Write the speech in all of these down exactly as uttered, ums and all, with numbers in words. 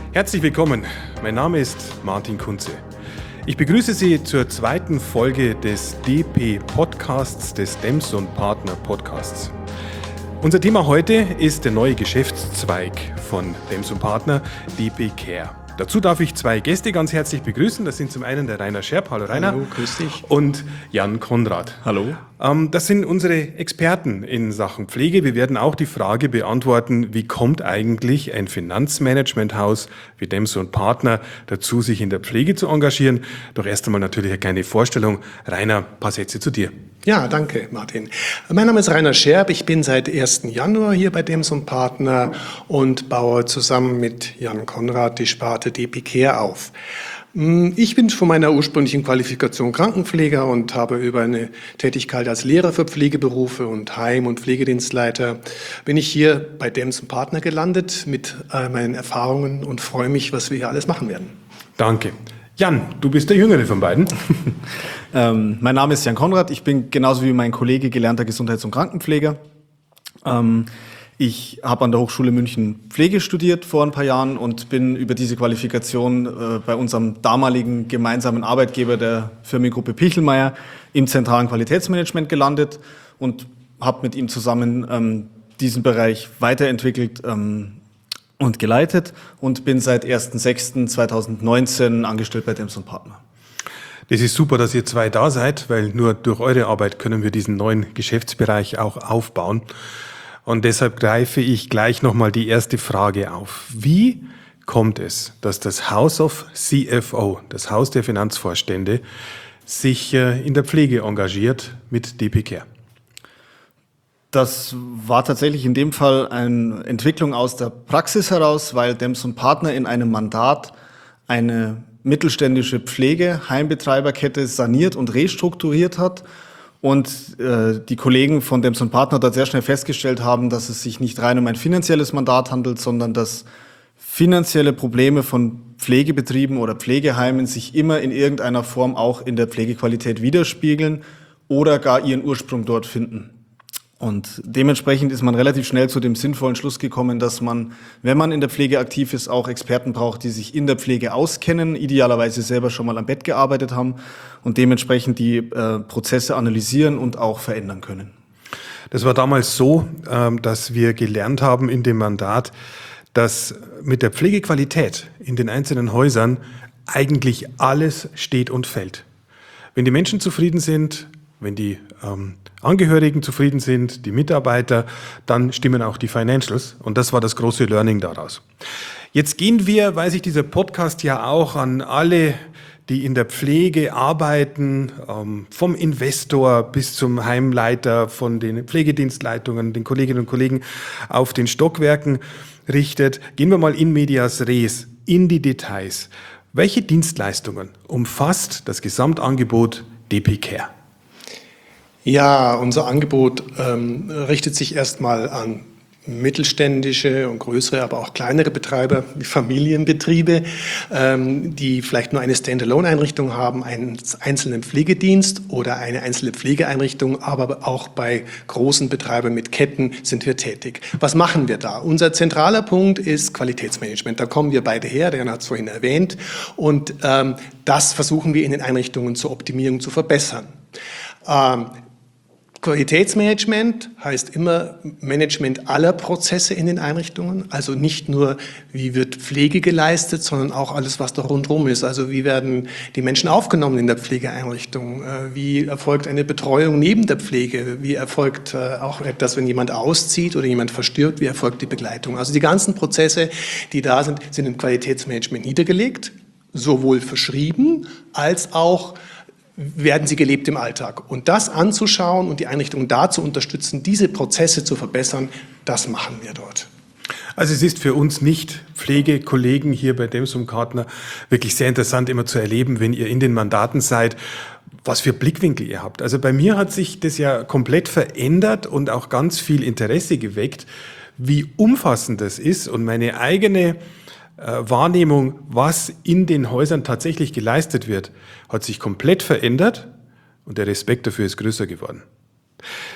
Herzlich willkommen, mein Name ist Martin Kunze. Ich begrüße Sie zur zweiten Folge des D P-Podcasts, des Dems und Partner Podcasts. Unser Thema heute ist der neue Geschäftszweig von Dems und Partner, D P Care. Dazu darf ich zwei Gäste ganz herzlich begrüßen. Das sind zum einen der Rainer Scherb. Hallo Rainer. Hallo, grüß dich. Und Jan Konrad. Hallo. Ähm, das sind unsere Experten in Sachen Pflege. Wir werden auch die Frage beantworten, wie kommt eigentlich ein Finanzmanagementhaus wie Dems und Partner dazu, sich in der Pflege zu engagieren? Doch erst einmal natürlich eine kleine Vorstellung. Rainer, ein paar Sätze zu dir. Ja, danke, Martin. Mein Name ist Rainer Scherb. Ich bin seit ersten Januar hier bei Dems und Partner und baue zusammen mit Jan Konrad die Sparte D P Care auf. Ich bin von meiner ursprünglichen Qualifikation Krankenpfleger und habe über eine Tätigkeit als Lehrer für Pflegeberufe und Heim- und Pflegedienstleiter bin ich hier bei Dems und Partner gelandet mit meinen Erfahrungen und freue mich, was wir hier alles machen werden. Danke. Jan, du bist der Jüngere von beiden. ähm, mein Name ist Jan Konrad. Ich bin genauso wie mein Kollege gelernter Gesundheits- und Krankenpfleger. Ähm, ich habe an der Hochschule München Pflege studiert vor ein paar Jahren und bin über diese Qualifikation äh, bei unserem damaligen gemeinsamen Arbeitgeber der Firmengruppe Pichelmeier im zentralen Qualitätsmanagement gelandet und habe mit ihm zusammen ähm, diesen Bereich weiterentwickelt ähm, und geleitet und bin seit ersten sechsten zweitausendneunzehn angestellt bei Dems und Partner. Das ist super, dass ihr zwei da seid, weil nur durch eure Arbeit können wir diesen neuen Geschäftsbereich auch aufbauen. Und deshalb greife ich gleich nochmal die erste Frage auf. Wie kommt es, dass das House of C F O, das Haus der Finanzvorstände, sich in der Pflege engagiert mit D P Care? Das war tatsächlich in dem Fall eine Entwicklung aus der Praxis heraus, weil Dems und Partner in einem Mandat eine mittelständische Pflegeheimbetreiberkette saniert und restrukturiert hat und äh, die Kollegen von Dems und Partner dort sehr schnell festgestellt haben, dass es sich nicht rein um ein finanzielles Mandat handelt, sondern dass finanzielle Probleme von Pflegebetrieben oder Pflegeheimen sich immer in irgendeiner Form auch in der Pflegequalität widerspiegeln oder gar ihren Ursprung dort finden. Und dementsprechend ist man relativ schnell zu dem sinnvollen Schluss gekommen, dass man, wenn man in der Pflege aktiv ist, auch Experten braucht, die sich in der Pflege auskennen, idealerweise selber schon mal am Bett gearbeitet haben und dementsprechend die äh, Prozesse analysieren und auch verändern können. Das war damals so, ähm, dass wir gelernt haben in dem Mandat, dass mit der Pflegequalität in den einzelnen Häusern eigentlich alles steht und fällt. Wenn die Menschen zufrieden sind, wenn die ähm, Angehörigen zufrieden sind, die Mitarbeiter, dann stimmen auch die Financials. Und das war das große Learning daraus. Jetzt gehen wir, weil sich dieser Podcast ja auch an alle, die in der Pflege arbeiten, ähm, vom Investor bis zum Heimleiter, von den Pflegedienstleitungen, den Kolleginnen und Kollegen auf den Stockwerken richtet, gehen wir mal in medias res, in die Details. Welche Dienstleistungen umfasst das Gesamtangebot D P Care? Ja, unser Angebot ähm, richtet sich erstmal an mittelständische und größere, aber auch kleinere Betreiber, wie Familienbetriebe, ähm, die vielleicht nur eine Standalone-Einrichtung haben, einen einzelnen Pflegedienst oder eine einzelne Pflegeeinrichtung, aber auch bei großen Betreibern mit Ketten sind wir tätig. Was machen wir da? Unser zentraler Punkt ist Qualitätsmanagement. Da kommen wir beide her, der hat es vorhin erwähnt, und ähm, das versuchen wir in den Einrichtungen zur Optimierung zu verbessern. Ähm, Qualitätsmanagement heißt immer Management aller Prozesse in den Einrichtungen, also nicht nur, wie wird Pflege geleistet, sondern auch alles, was da rundherum ist. Also wie werden die Menschen aufgenommen in der Pflegeeinrichtung, wie erfolgt eine Betreuung neben der Pflege, wie erfolgt auch etwas, wenn jemand auszieht oder jemand verstirbt, wie erfolgt die Begleitung. Also die ganzen Prozesse, die da sind, sind im Qualitätsmanagement niedergelegt, sowohl verschrieben als auch werden sie gelebt im Alltag. Und das anzuschauen und die Einrichtungen da zu unterstützen, diese Prozesse zu verbessern, das machen wir dort. Also es ist für uns nicht Pflegekollegen hier bei Dems und Partner wirklich sehr interessant immer zu erleben, wenn ihr in den Mandaten seid, was für Blickwinkel ihr habt. Also bei mir hat sich das ja komplett verändert und auch ganz viel Interesse geweckt, wie umfassend das ist, und meine eigene Wahrnehmung, was in den Häusern tatsächlich geleistet wird, hat sich komplett verändert und der Respekt dafür ist größer geworden.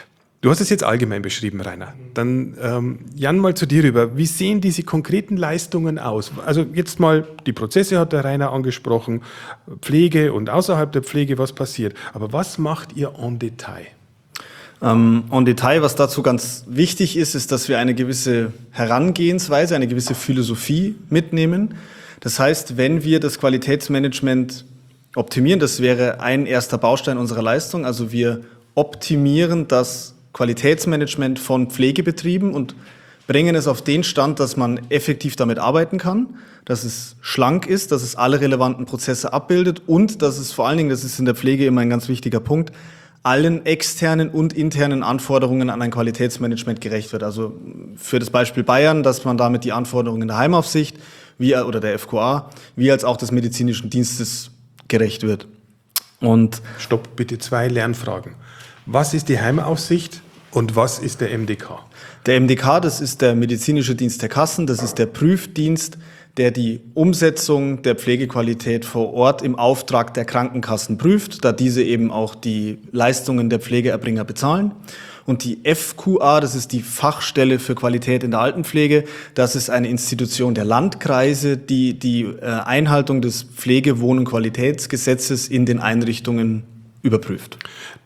Du hast es jetzt allgemein beschrieben, Rainer. Dann ähm, Jan, mal zu dir rüber. Wie sehen diese konkreten Leistungen aus? Also jetzt mal, die Prozesse hat der Rainer angesprochen, Pflege und außerhalb der Pflege, was passiert. Aber was macht ihr en Detail? Ähm, en Detail, was dazu ganz wichtig ist, ist, dass wir eine gewisse Herangehensweise, eine gewisse Philosophie mitnehmen. Das heißt, wenn wir das Qualitätsmanagement optimieren, das wäre ein erster Baustein unserer Leistung, also wir optimieren das Qualitätsmanagement von Pflegebetrieben und bringen es auf den Stand, dass man effektiv damit arbeiten kann, dass es schlank ist, dass es alle relevanten Prozesse abbildet und dass es vor allen Dingen, das ist in der Pflege immer ein ganz wichtiger Punkt, allen externen und internen Anforderungen an ein Qualitätsmanagement gerecht wird. Also für das Beispiel Bayern, dass man damit die Anforderungen der Heimaufsicht wie, oder der F Q A, wie als auch des medizinischen Dienstes gerecht wird. Und Stopp, bitte zwei Lernfragen. Was ist die Heimaufsicht und was ist der M D K? Der M D K, das ist der medizinische Dienst der Kassen, das ist der Prüfdienst, der die Umsetzung der Pflegequalität vor Ort im Auftrag der Krankenkassen prüft, da diese eben auch die Leistungen der Pflegeerbringer bezahlen. Und die F Q A, das ist die Fachstelle für Qualität in der Altenpflege, das ist eine Institution der Landkreise, die die äh, Einhaltung des Pflege-, Wohn- und Qualitätsgesetzes in den Einrichtungen überprüft.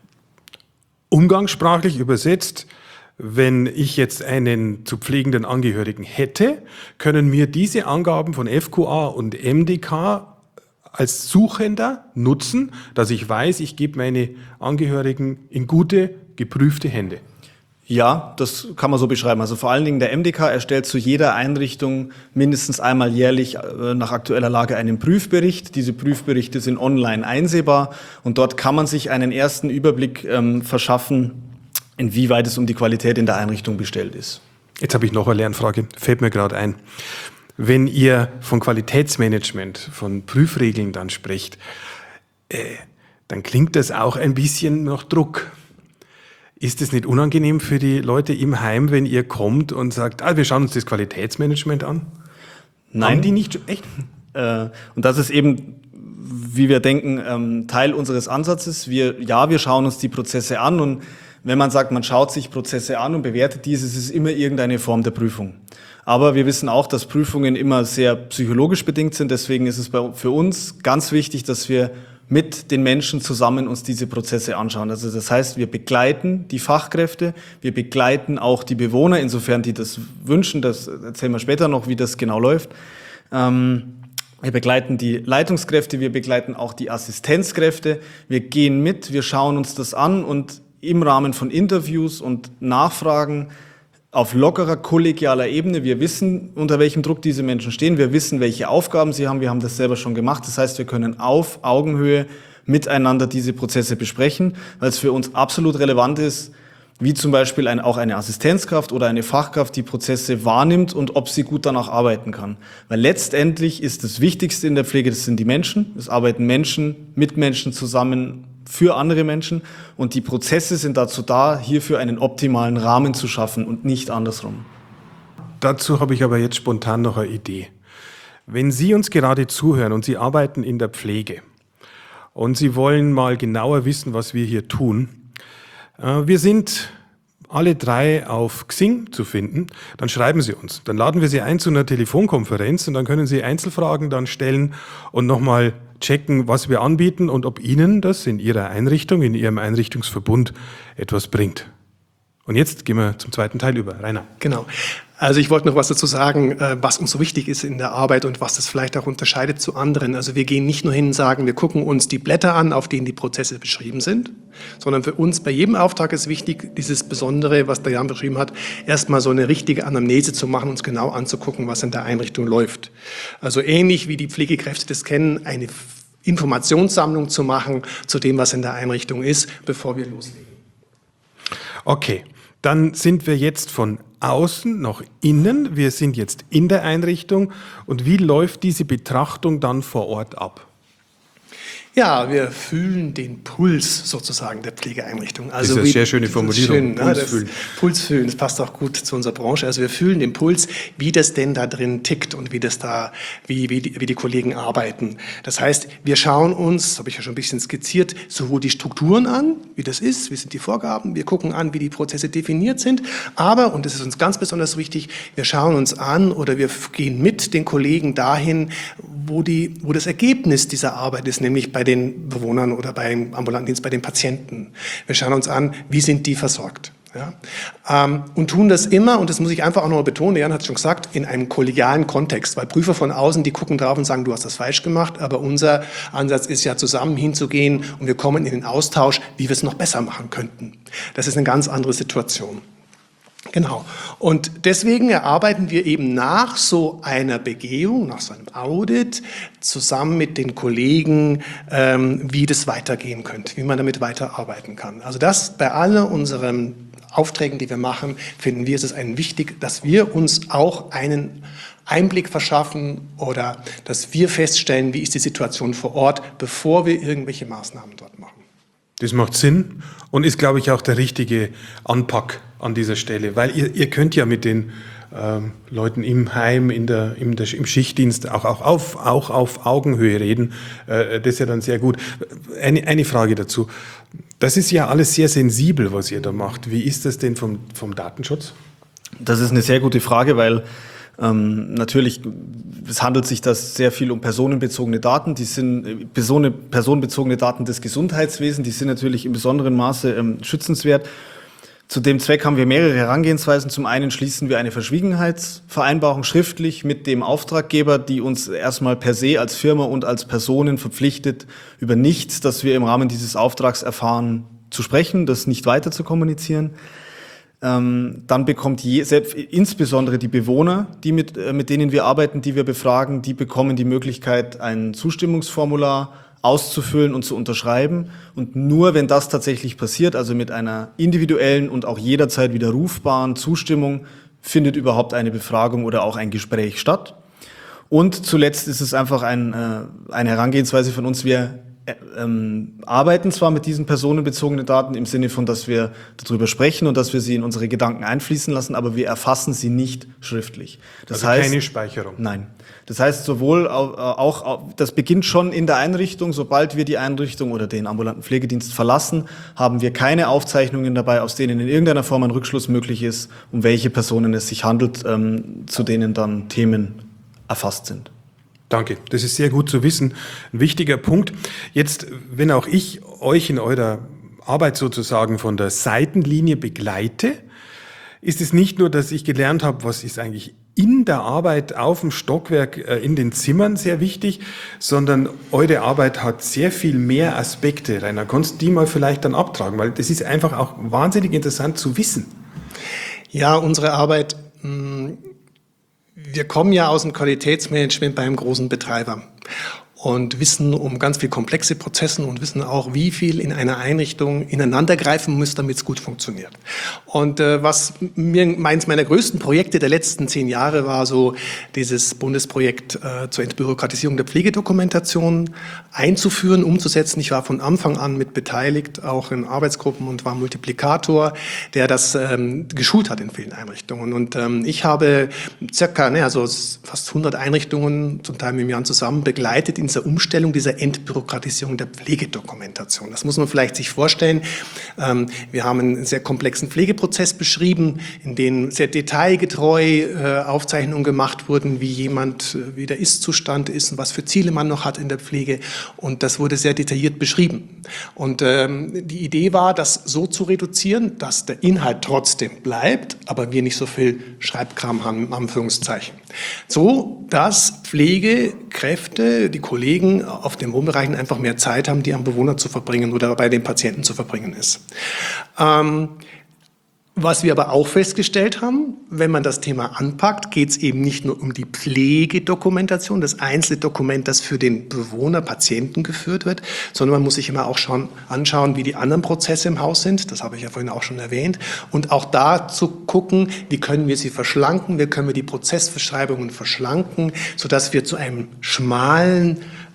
Umgangssprachlich übersetzt, wenn ich jetzt einen zu pflegenden Angehörigen hätte, können mir diese Angaben von F Q A und M D K als Suchender nutzen, dass ich weiß, ich gebe meine Angehörigen in gute, geprüfte Hände. Ja, das kann man so beschreiben. Also vor allen Dingen der M D K erstellt zu jeder Einrichtung mindestens einmal jährlich äh, nach aktueller Lage einen Prüfbericht. Diese Prüfberichte sind online einsehbar und dort kann man sich einen ersten Überblick ähm, verschaffen, inwieweit es um die Qualität in der Einrichtung bestellt ist. Jetzt habe ich noch eine Lernfrage, fällt mir gerade ein. Wenn ihr von Qualitätsmanagement, von Prüfregeln dann sprecht, äh, dann klingt das auch ein bisschen nach Druck. Ist es nicht unangenehm für die Leute im Heim, wenn ihr kommt und sagt, ah, wir schauen uns das Qualitätsmanagement an? Nein. Haben die nicht, echt? Äh, und das ist eben, wie wir denken, ähm, Teil unseres Ansatzes. Wir, ja, wir schauen uns die Prozesse an und wenn man sagt, man schaut sich Prozesse an und bewertet diese, ist es immer irgendeine Form der Prüfung. Aber wir wissen auch, dass Prüfungen immer sehr psychologisch bedingt sind. Deswegen ist es bei, für uns ganz wichtig, dass wir mit den Menschen zusammen uns diese Prozesse anschauen. Also das heißt, wir begleiten die Fachkräfte, wir begleiten auch die Bewohner, insofern die das wünschen, das erzählen wir später noch, wie das genau läuft. Ähm, wir begleiten die Leitungskräfte, wir begleiten auch die Assistenzkräfte, wir gehen mit, wir schauen uns das an und im Rahmen von Interviews und Nachfragen auf lockerer, kollegialer Ebene. Wir wissen, unter welchem Druck diese Menschen stehen. Wir wissen, welche Aufgaben sie haben. Wir haben das selber schon gemacht. Das heißt, wir können auf Augenhöhe miteinander diese Prozesse besprechen, weil es für uns absolut relevant ist, wie zum Beispiel ein, auch eine Assistenzkraft oder eine Fachkraft die Prozesse wahrnimmt und ob sie gut danach arbeiten kann. Weil letztendlich ist das Wichtigste in der Pflege, das sind die Menschen. Es arbeiten Menschen mit Menschen zusammen für andere Menschen und die Prozesse sind dazu da, hierfür einen optimalen Rahmen zu schaffen und nicht andersrum. Dazu habe ich aber jetzt spontan noch eine Idee. Wenn Sie uns gerade zuhören und Sie arbeiten in der Pflege und Sie wollen mal genauer wissen, was wir hier tun, äh, wir sind alle drei auf Xing zu finden, dann schreiben Sie uns. Dann laden wir Sie ein zu einer Telefonkonferenz und dann können Sie Einzelfragen dann stellen und nochmal checken, was wir anbieten und ob Ihnen das in Ihrer Einrichtung, in Ihrem Einrichtungsverbund etwas bringt. Und jetzt gehen wir zum zweiten Teil über. Rainer. Genau. Also ich wollte noch was dazu sagen, was uns so wichtig ist in der Arbeit und was das vielleicht auch unterscheidet zu anderen. Also wir gehen nicht nur hin und sagen, wir gucken uns die Blätter an, auf denen die Prozesse beschrieben sind, sondern für uns bei jedem Auftrag ist wichtig, dieses Besondere, was der Jan beschrieben hat, erstmal so eine richtige Anamnese zu machen, uns genau anzugucken, was in der Einrichtung läuft. Also ähnlich wie die Pflegekräfte das kennen, eine Informationssammlung zu machen zu dem, was in der Einrichtung ist, bevor wir loslegen. Okay, dann sind wir jetzt von außen nach innen. Wir sind jetzt in der Einrichtung. Und wie läuft diese Betrachtung dann vor Ort ab? Ja, wir fühlen den Puls sozusagen der Pflegeeinrichtung. Also das ist eine wie, sehr schöne Formulierung, schön, Puls ne? fühlen. Puls fühlen, das passt auch gut zu unserer Branche. Also wir fühlen den Puls, wie das denn da drin tickt und wie das da, wie, wie, die, wie die Kollegen arbeiten. Das heißt, wir schauen uns, das habe ich ja schon ein bisschen skizziert, sowohl die Strukturen an, wie das ist, wie sind die Vorgaben, wir gucken an, wie die Prozesse definiert sind, aber, und das ist uns ganz besonders wichtig, wir schauen uns an oder wir gehen mit den Kollegen dahin, wo, die, wo das Ergebnis dieser Arbeit ist, nämlich bei den Bewohnern oder beim ambulanten Dienst, bei den Patienten. Wir schauen uns an, wie sind die versorgt. Ja? Ähm, und tun das immer, und das muss ich einfach auch noch mal betonen, Jan hat es schon gesagt, in einem kollegialen Kontext, weil Prüfer von außen, die gucken drauf und sagen, du hast das falsch gemacht, aber unser Ansatz ist ja, zusammen hinzugehen und wir kommen in den Austausch, wie wir es noch besser machen könnten. Das ist eine ganz andere Situation. Genau. Und deswegen erarbeiten wir eben nach so einer Begehung, nach so einem Audit, zusammen mit den Kollegen, ähm, wie das weitergehen könnte, wie man damit weiterarbeiten kann. Also das bei all unseren Aufträgen, die wir machen, finden wir, ist es ein wichtig, dass wir uns auch einen Einblick verschaffen oder dass wir feststellen, wie ist die Situation vor Ort, bevor wir irgendwelche Maßnahmen dort machen. Das macht Sinn und ist, glaube ich, auch der richtige Anpack an dieser Stelle, weil ihr, ihr könnt ja mit den ähm, Leuten im Heim, in der, im, der, im Schichtdienst auch, auch, auf, auch auf Augenhöhe reden. Äh, das ist ja dann sehr gut. Eine, eine Frage dazu. Das ist ja alles sehr sensibel, was ihr da macht. Wie ist das denn vom, vom Datenschutz? Das ist eine sehr gute Frage, weil Ähm, natürlich, es handelt sich da sehr viel um personenbezogene Daten. Die sind Person, personenbezogene Daten des Gesundheitswesens, die sind natürlich in besonderem Maße ähm, schützenswert. Zu dem Zweck haben wir mehrere Herangehensweisen. Zum einen schließen wir eine Verschwiegenheitsvereinbarung schriftlich mit dem Auftraggeber, die uns erstmal per se als Firma und als Personen verpflichtet, über nichts, das wir im Rahmen dieses Auftrags erfahren, zu sprechen, das nicht weiter zu kommunizieren. Ähm, dann bekommt je, selbst, insbesondere die Bewohner, die mit, äh, mit denen wir arbeiten, die wir befragen, die bekommen die Möglichkeit, ein Zustimmungsformular auszufüllen und zu unterschreiben. Und nur wenn das tatsächlich passiert, also mit einer individuellen und auch jederzeit widerrufbaren Zustimmung, findet überhaupt eine Befragung oder auch ein Gespräch statt. Und zuletzt ist es einfach ein, äh, eine Herangehensweise von uns, wir Ähm, arbeiten zwar mit diesen personenbezogenen Daten im Sinne von, dass wir darüber sprechen und dass wir sie in unsere Gedanken einfließen lassen, aber wir erfassen sie nicht schriftlich. Das also heißt, keine Speicherung. Nein. Das heißt sowohl auch, auch, das beginnt schon in der Einrichtung, sobald wir die Einrichtung oder den ambulanten Pflegedienst verlassen, haben wir keine Aufzeichnungen dabei, aus denen in irgendeiner Form ein Rückschluss möglich ist, um welche Personen es sich handelt, ähm, zu denen dann Themen erfasst sind. Danke, das ist sehr gut zu wissen. Ein wichtiger Punkt. Jetzt, wenn auch ich euch in eurer Arbeit sozusagen von der Seitenlinie begleite, ist es nicht nur, dass ich gelernt habe, was ist eigentlich in der Arbeit auf dem Stockwerk, in den Zimmern sehr wichtig, sondern eure Arbeit hat sehr viel mehr Aspekte. Rainer, kannst du die mal vielleicht dann abtragen? Weil das ist einfach auch wahnsinnig interessant zu wissen. Ja, unsere Arbeit... Mh Wir kommen ja aus dem Qualitätsmanagement bei einem großen Betreiber und wissen um ganz viel komplexe Prozesse und wissen auch, wie viel in einer Einrichtung ineinandergreifen muss, damit es gut funktioniert. Und äh, was mir meins meiner größten Projekte der letzten zehn Jahre war, so dieses Bundesprojekt äh, zur Entbürokratisierung der Pflegedokumentation einzuführen, umzusetzen. Ich war von Anfang an mit beteiligt, auch in Arbeitsgruppen und war Multiplikator, der das ähm, geschult hat in vielen Einrichtungen. Und ähm, ich habe circa, ne, also fast hundert Einrichtungen, zum Teil mit dem Jan zusammen, begleitet in dieser Umstellung, dieser Entbürokratisierung der Pflegedokumentation. Das muss man vielleicht sich vorstellen. Ähm, wir haben einen sehr komplexen Pflegeprozess beschrieben, in dem sehr detailgetreu äh, Aufzeichnungen gemacht wurden, wie jemand, äh, wie der Ist-Zustand ist und was für Ziele man noch hat in der Pflege. Und das wurde sehr detailliert beschrieben. Und ähm, die Idee war, das so zu reduzieren, dass der Inhalt trotzdem bleibt, aber wir nicht so viel Schreibkram haben, in Anführungszeichen. So, dass Pflegekräfte, die Kollegen auf den Wohnbereichen einfach mehr Zeit haben, die am Bewohner zu verbringen oder bei den Patienten zu verbringen ist. Ähm, Was wir aber auch festgestellt haben, wenn man das Thema anpackt, geht es eben nicht nur um die Pflegedokumentation, das einzelne Dokument, das für den Bewohner, Patienten geführt wird, sondern man muss sich immer auch schauen, anschauen, wie die anderen Prozesse im Haus sind. Das habe ich ja vorhin auch schon erwähnt. Und auch da zu gucken, wie können wir sie verschlanken, wie können wir die Prozessbeschreibungen verschlanken, sodass wir zu einem schmalen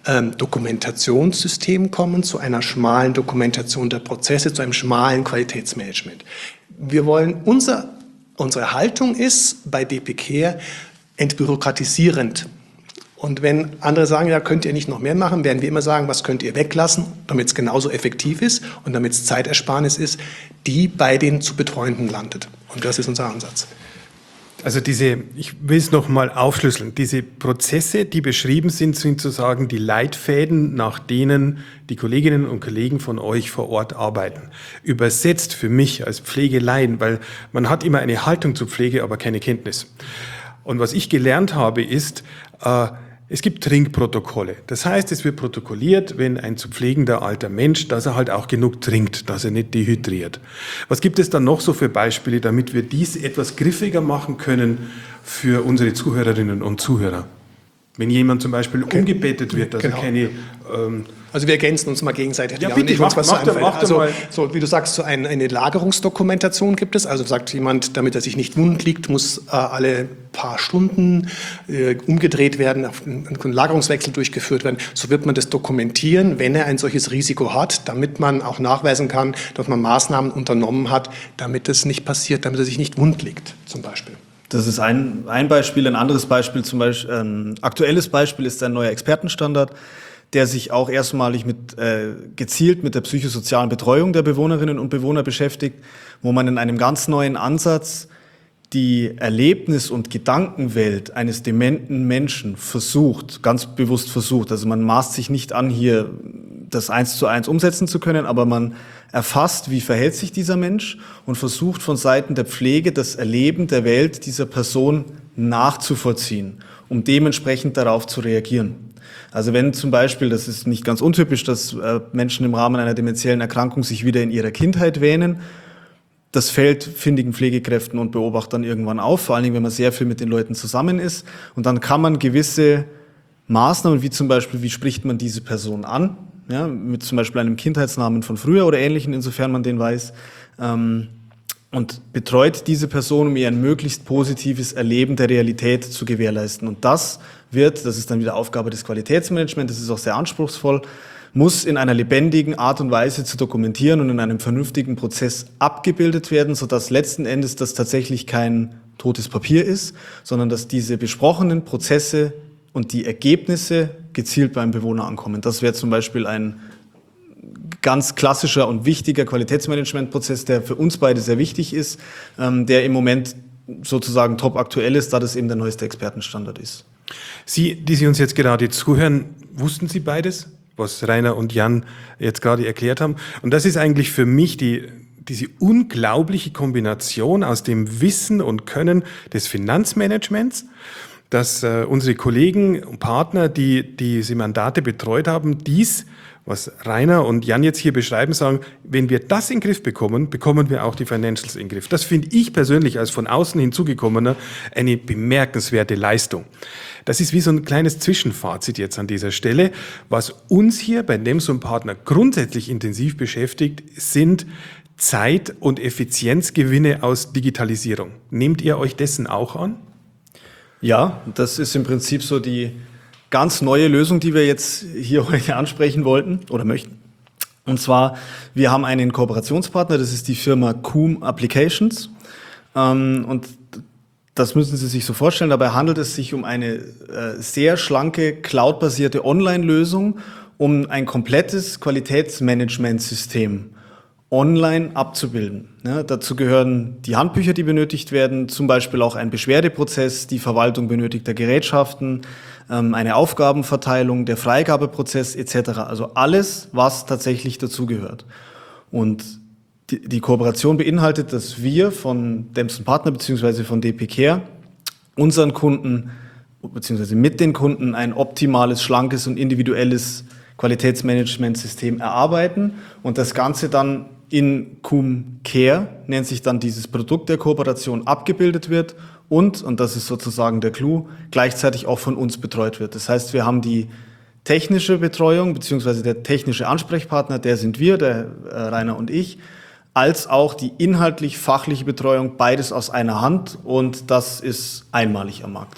ähm, Dokumentationssystem kommen, zu einer schmalen Dokumentation der Prozesse, zu einem schmalen Qualitätsmanagement. Wir wollen, unser, unsere Haltung ist bei D P Care entbürokratisierend. Und wenn andere sagen, ja, könnt ihr nicht noch mehr machen, werden wir immer sagen, was könnt ihr weglassen, damit es genauso effektiv ist und damit es Zeitersparnis ist, die bei den zu Betreuenden landet. Und das ist unser Ansatz. Also diese, ich will es nochmal aufschlüsseln, diese Prozesse, die beschrieben sind, sind sozusagen die Leitfäden, nach denen die Kolleginnen und Kollegen von euch vor Ort arbeiten. Übersetzt für mich als Pflegeleien, weil man hat immer eine Haltung zur Pflege, aber keine Kenntnis. Und was ich gelernt habe, ist, äh, es gibt Trinkprotokolle. Das heißt, es wird protokolliert, wenn ein zu pflegender alter Mensch, dass er halt auch genug trinkt, dass er nicht dehydriert. Was gibt es dann noch so für Beispiele, damit wir dies etwas griffiger machen können für unsere Zuhörerinnen und Zuhörer? Wenn jemand zum Beispiel okay. umgebettet wird, dass genau. er keine... Ähm, also wir ergänzen uns mal gegenseitig. Ja, bitte, mach, was mach, mach also, mal. So, wie du sagst, so ein, eine Lagerungsdokumentation gibt es. Also sagt jemand, damit er sich nicht wund liegt, muss äh, alle paar Stunden äh, umgedreht werden, ein, ein Lagerungswechsel durchgeführt werden. So wird man das dokumentieren, wenn er ein solches Risiko hat, damit man auch nachweisen kann, dass man Maßnahmen unternommen hat, damit es nicht passiert, damit er sich nicht wund liegt, zum Beispiel. Das ist ein, ein Beispiel. Ein anderes Beispiel, zum Beispiel ein aktuelles Beispiel ist ein neuer Expertenstandard, der sich auch erstmalig mit, äh, gezielt mit der psychosozialen Betreuung der Bewohnerinnen und Bewohner beschäftigt, wo man in einem ganz neuen Ansatz die Erlebnis- und Gedankenwelt eines dementen Menschen versucht, ganz bewusst versucht. Also man maßt sich nicht an, hier das eins zu eins umsetzen zu können, aber man erfasst, wie verhält sich dieser Mensch und versucht von Seiten der Pflege das Erleben der Welt dieser Person nachzuvollziehen, um dementsprechend darauf zu reagieren. Also wenn zum Beispiel, das ist nicht ganz untypisch, dass äh, Menschen im Rahmen einer dementiellen Erkrankung sich wieder in ihrer Kindheit wähnen, das fällt findigen Pflegekräften und Beobachtern irgendwann auf, vor allen Dingen, wenn man sehr viel mit den Leuten zusammen ist. Und dann kann man gewisse Maßnahmen, wie zum Beispiel, wie spricht man diese Person an, ja, mit zum Beispiel einem Kindheitsnamen von früher oder Ähnlichem, insofern man den weiß, ähm, und betreut diese Person, um ihr ein möglichst positives Erleben der Realität zu gewährleisten. Und das wird, das ist dann wieder Aufgabe des Qualitätsmanagements, das ist auch sehr anspruchsvoll, muss in einer lebendigen Art und Weise zu dokumentieren und in einem vernünftigen Prozess abgebildet werden, sodass letzten Endes das tatsächlich kein totes Papier ist, sondern dass diese besprochenen Prozesse und die Ergebnisse gezielt beim Bewohner ankommen. Das wäre zum Beispiel ein ganz klassischer und wichtiger Qualitätsmanagementprozess, der für uns beide sehr wichtig ist, ähm, der im Moment sozusagen top aktuell ist, da das eben der neueste Expertenstandard ist. Sie, die Sie uns jetzt gerade zuhören, wussten Sie beides, was Rainer und Jan jetzt gerade erklärt haben? Und das ist eigentlich für mich die, diese unglaubliche Kombination aus dem Wissen und Können des Finanzmanagements, dass äh, unsere Kollegen und Partner, die diese Mandate betreut haben, dies, was Rainer und Jan jetzt hier beschreiben, sagen, wenn wir das in den Griff bekommen, bekommen wir auch die Financials in den Griff. Das finde ich persönlich als von außen hinzugekommener eine bemerkenswerte Leistung. Das ist wie so ein kleines Zwischenfazit jetzt an dieser Stelle. Was uns hier bei Nemsum Partner grundsätzlich intensiv beschäftigt, sind Zeit- und Effizienzgewinne aus Digitalisierung. Nehmt ihr euch dessen auch an? Ja, das ist im Prinzip so die ganz neue Lösung, die wir jetzt hier heute ansprechen wollten oder möchten. Und zwar, wir haben einen Kooperationspartner, das ist die Firma Coom Applications. Und das müssen Sie sich so vorstellen, dabei handelt es sich um eine sehr schlanke, cloudbasierte Online-Lösung, um ein komplettes Qualitätsmanagementsystem online abzubilden. Ja, dazu gehören die Handbücher, die benötigt werden, zum Beispiel auch ein Beschwerdeprozess, die Verwaltung benötigter Gerätschaften, ähm, eine Aufgabenverteilung, der Freigabeprozess et cetera. Also alles, was tatsächlich dazugehört. Und die, die Kooperation beinhaltet, dass wir von Nemsum Partner bzw. von D P Care unseren Kunden bzw. mit den Kunden ein optimales, schlankes und individuelles Qualitätsmanagementsystem erarbeiten und das Ganze dann in Coom Care, nennt sich dann dieses Produkt der Kooperation, abgebildet wird und, und das ist sozusagen der Clou, gleichzeitig auch von uns betreut wird. Das heißt, wir haben die technische Betreuung beziehungsweise der technische Ansprechpartner, der sind wir, der äh, Rainer und ich, als auch die inhaltlich-fachliche Betreuung, beides aus einer Hand und das ist einmalig am Markt.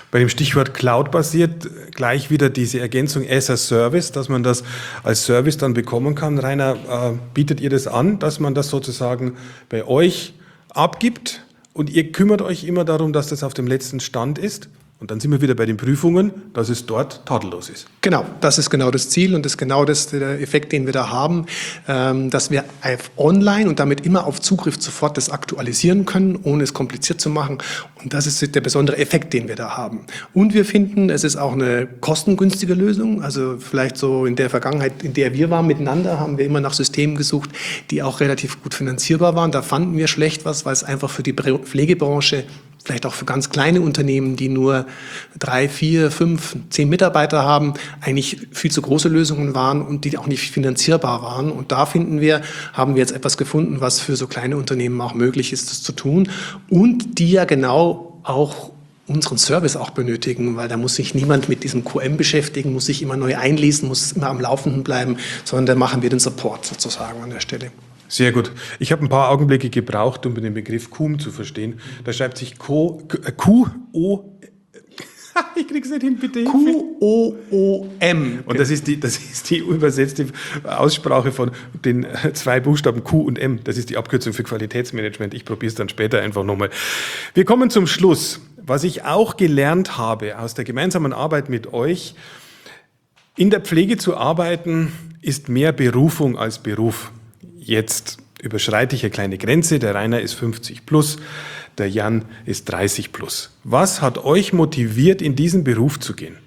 Bei dem Stichwort Cloud-basiert gleich wieder diese Ergänzung as a Service, dass man das als Service dann bekommen kann. Rainer, äh, bietet ihr das an, dass man das sozusagen bei euch abgibt und ihr kümmert euch immer darum, dass das auf dem letzten Stand ist? Und dann sind wir wieder bei den Prüfungen, dass es dort tadellos ist. Genau, das ist genau das Ziel und das ist genau das, der Effekt, den wir da haben, ähm, dass wir online und damit immer auf Zugriff sofort das aktualisieren können, ohne es kompliziert zu machen. Und das ist der besondere Effekt, den wir da haben. Und wir finden, es ist auch eine kostengünstige Lösung. Also vielleicht so in der Vergangenheit, in der wir waren miteinander, haben wir immer nach Systemen gesucht, die auch relativ gut finanzierbar waren. Da fanden wir schlecht was, weil es einfach für die Pflegebranche, vielleicht auch für ganz kleine Unternehmen, die nur drei, vier, fünf, zehn Mitarbeiter haben, eigentlich viel zu große Lösungen waren und die auch nicht finanzierbar waren. Und da finden wir, haben wir jetzt etwas gefunden, was für so kleine Unternehmen auch möglich ist, das zu tun. Und die ja genau auch unseren Service auch benötigen, weil da muss sich niemand mit diesem Q M beschäftigen, muss sich immer neu einlesen, muss immer am Laufenden bleiben, sondern da machen wir den Support sozusagen an der Stelle. Sehr gut. Ich habe ein paar Augenblicke gebraucht, um den Begriff Q M zu verstehen. Da schreibt sich Q O ich krieg's nicht hin, bitte. Q O O M. Und das ist die, das ist die übersetzte Aussprache von den zwei Buchstaben Q und M. Das ist die Abkürzung für Qualitätsmanagement. Ich probiere es dann später einfach nochmal. Wir kommen zum Schluss. Was ich auch gelernt habe aus der gemeinsamen Arbeit mit euch, in der Pflege zu arbeiten, ist mehr Berufung als Beruf. Jetzt überschreite ich eine kleine Grenze. Der Rainer ist fünfzig plus, der Jan ist dreißig plus. Was hat euch motiviert, in diesen Beruf zu gehen?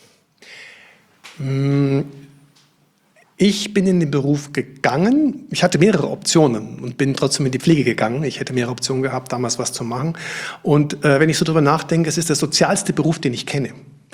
Ich bin in den Beruf gegangen. Ich hatte mehrere Optionen und bin trotzdem in die Pflege gegangen. Ich hätte mehrere Optionen gehabt, damals was zu machen. Und äh, wenn ich so drüber nachdenke, es ist der sozialste Beruf, den ich kenne.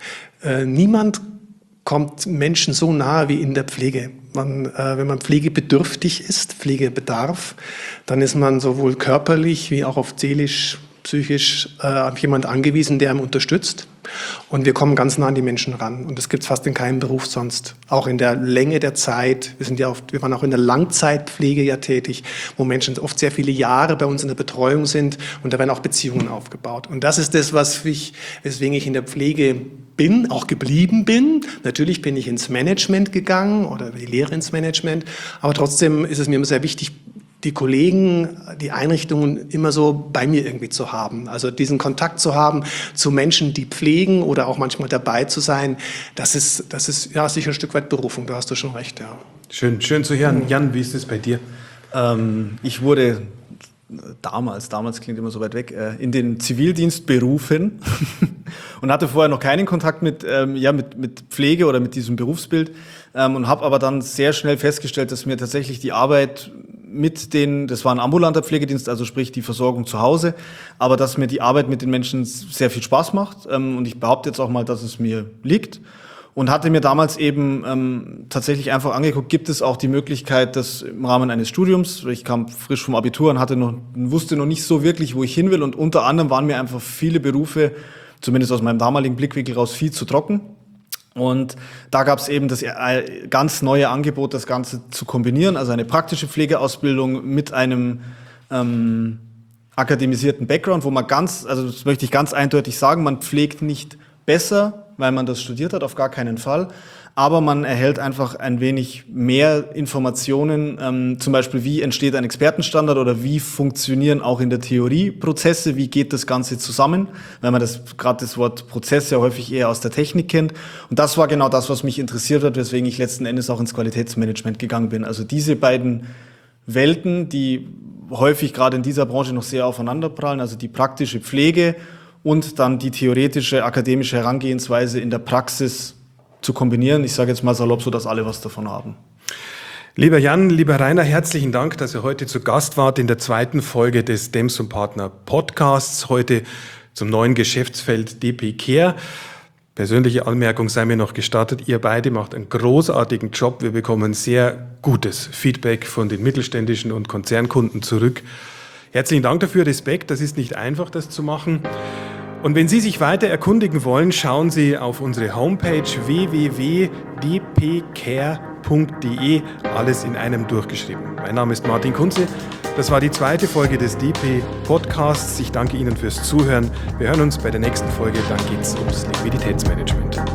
Äh, niemand kommt Menschen so nahe wie in der Pflege. Man, äh, wenn man pflegebedürftig ist, Pflegebedarf, dann ist man sowohl körperlich wie auch auf seelisch, psychisch äh, auf jemand angewiesen, der einem unterstützt. Und wir kommen ganz nah an die Menschen ran. Und das gibt es fast in keinem Beruf sonst. Auch in der Länge der Zeit. Wir sind ja oft, wir waren auch in der Langzeitpflege ja tätig, wo Menschen oft sehr viele Jahre bei uns in der Betreuung sind. Und da werden auch Beziehungen aufgebaut. Und das ist das, was ich, weswegen ich in der Pflege bin, auch geblieben bin. Natürlich bin ich ins Management gegangen oder die Lehre ins Management. Aber trotzdem ist es mir immer sehr wichtig, die Kollegen, die Einrichtungen immer so bei mir irgendwie zu haben. Also diesen Kontakt zu haben zu Menschen, die pflegen oder auch manchmal dabei zu sein, das ist, das ist ja sicher ein Stück weit Berufung, da hast du schon recht, ja. Schön, schön zu hören. Jan, wie ist es bei dir? Ähm, ich wurde damals, damals klingt immer so weit weg, äh, in den Zivildienst berufen und hatte vorher noch keinen Kontakt mit, ähm, ja, mit, mit Pflege oder mit diesem Berufsbild ähm, und habe aber dann sehr schnell festgestellt, dass mir tatsächlich die Arbeit mit den, das war ein ambulanter Pflegedienst, also sprich die Versorgung zu Hause, aber dass mir die Arbeit mit den Menschen sehr viel Spaß macht ähm, und ich behaupte jetzt auch mal, dass es mir liegt. Und hatte mir damals eben ähm, tatsächlich einfach angeguckt, gibt es auch die Möglichkeit, dass im Rahmen eines Studiums, ich kam frisch vom Abitur und hatte noch, wusste noch nicht so wirklich, wo ich hin will. Und unter anderem waren mir einfach viele Berufe, zumindest aus meinem damaligen Blickwinkel raus, viel zu trocken. Und da gab es eben das ganz neue Angebot, das Ganze zu kombinieren, also eine praktische Pflegeausbildung mit einem ähm, akademisierten Background, wo man ganz, also das möchte ich ganz eindeutig sagen, man pflegt nicht besser, weil man das studiert hat, auf gar keinen Fall. Aber man erhält einfach ein wenig mehr Informationen, ähm, zum Beispiel wie entsteht ein Expertenstandard oder wie funktionieren auch in der Theorie Prozesse, wie geht das Ganze zusammen, weil man das gerade das Wort Prozess ja häufig eher aus der Technik kennt. Und das war genau das, was mich interessiert hat, weswegen ich letzten Endes auch ins Qualitätsmanagement gegangen bin. Also diese beiden Welten, die häufig gerade in dieser Branche noch sehr aufeinanderprallen, also die praktische Pflege und dann die theoretische, akademische Herangehensweise in der Praxis zu kombinieren. Ich sage jetzt mal salopp, so dass alle was davon haben. Lieber Jan, lieber Rainer, herzlichen Dank, dass ihr heute zu Gast wart in der zweiten Folge des Dems und Partner Podcasts. Heute zum neuen Geschäftsfeld D P Care. Persönliche Anmerkung sei mir noch gestattet. Ihr beide macht einen großartigen Job. Wir bekommen sehr gutes Feedback von den mittelständischen und Konzernkunden zurück. Herzlichen Dank dafür, Respekt. Das ist nicht einfach, das zu machen. Und wenn Sie sich weiter erkundigen wollen, schauen Sie auf unsere Homepage w w w punkt d p care punkt de, alles in einem durchgeschrieben. Mein Name ist Martin Kunze. Das war die zweite Folge des D P Podcasts. Ich danke Ihnen fürs Zuhören. Wir hören uns bei der nächsten Folge. Dann geht es ums Liquiditätsmanagement.